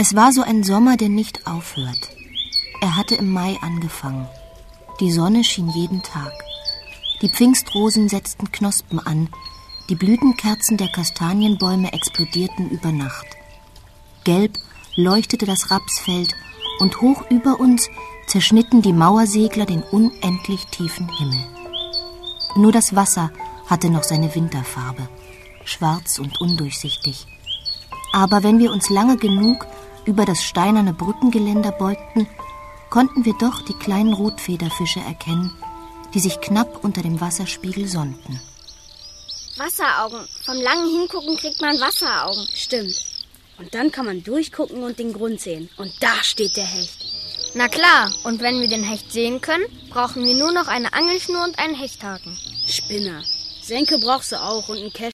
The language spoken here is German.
Es war so ein Sommer, der nicht aufhört. Er hatte im Mai angefangen. Die Sonne schien jeden Tag. Die Pfingstrosen setzten Knospen an. Die Blütenkerzen der Kastanienbäume explodierten über Nacht. Gelb leuchtete das Rapsfeld und hoch über uns zerschnitten die Mauersegler den unendlich tiefen Himmel. Nur das Wasser hatte noch seine Winterfarbe, schwarz und undurchsichtig. Aber wenn wir uns lange genug über das steinerne Brückengeländer beugten, konnten wir doch die kleinen Rotfederfische erkennen, die sich knapp unter dem Wasserspiegel sonnten. Wasseraugen. Vom langen Hingucken kriegt man Wasseraugen. Stimmt. Und dann kann man durchgucken und den Grund sehen. Und da steht der Hecht. Na klar, und wenn wir den Hecht sehen können, brauchen wir nur noch eine Angelschnur und einen Hechthaken. Spinner. Senke brauchst du auch und einen Käfer.